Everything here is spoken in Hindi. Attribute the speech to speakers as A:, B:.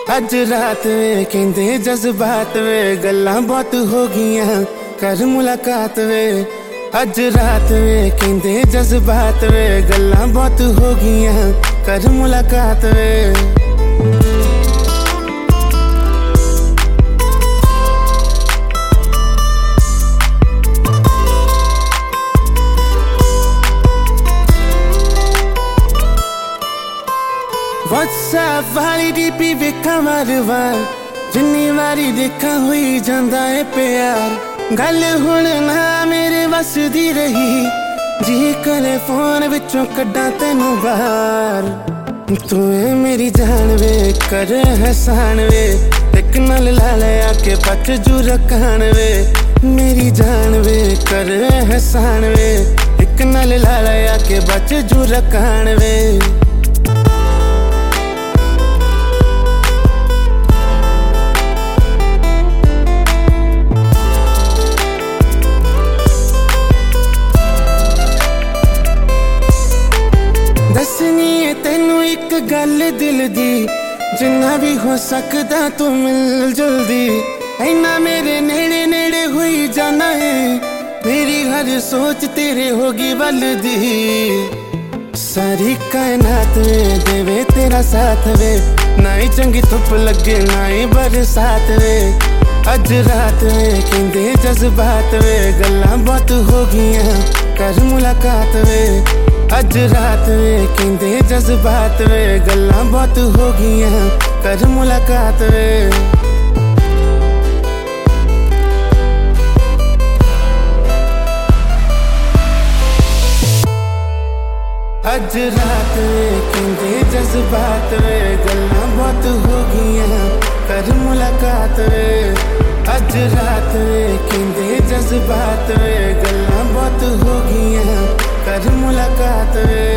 A: अज रात वे कहंदे जज्बात वे गल्लां बहुत हो गियां कर मुलाकात वे। अज रात वे कहंदे जज्बात वे गल्लां बहुत हो गियां कर मुलाकात वे। WhatsApp वाली डीपी वेखा वार वार जिन्नी वारी देखा हुई जांदा है प्यार। गल हुण ना मेरे वस दी रही जी करे फोन विचों कड्डां तैनू बाहर। तू है मेरी जान वे कर हसान वे एक नाल ला लिया के बच जू रखान वे। मेरी जान वे कर हसान वे एक नाल ला लिया के बच जू रखान वे। दसनी है तेनू एक गल दिल दी जिन्ना भी हो सकदा तू मिल जल्दी। इन्ना मेरे नेड़े नेड़े हुई जाना है मेरी हर सोच तेरे होगी बलदी। सारी कायनात में देवे तेरा साथ वे ना ही चंगी धुप लगे ना ही बरसात वे। अज रात में कहंदे जज्बात वे गल्लां बहुत हो गियां कर मुलाकात वे। अज रात वे कहंदे जज्बात वे गल्लां बहुत हो गियां कर मुलाकात वे। अज रात वे कहंदे जज्बात वे गल्लां बहुत हो गियां कर मुलाकात वे। अज रात वे कहंदे जज्बात वे गल्लां बहुत हो गियां कर मुलाकात वे।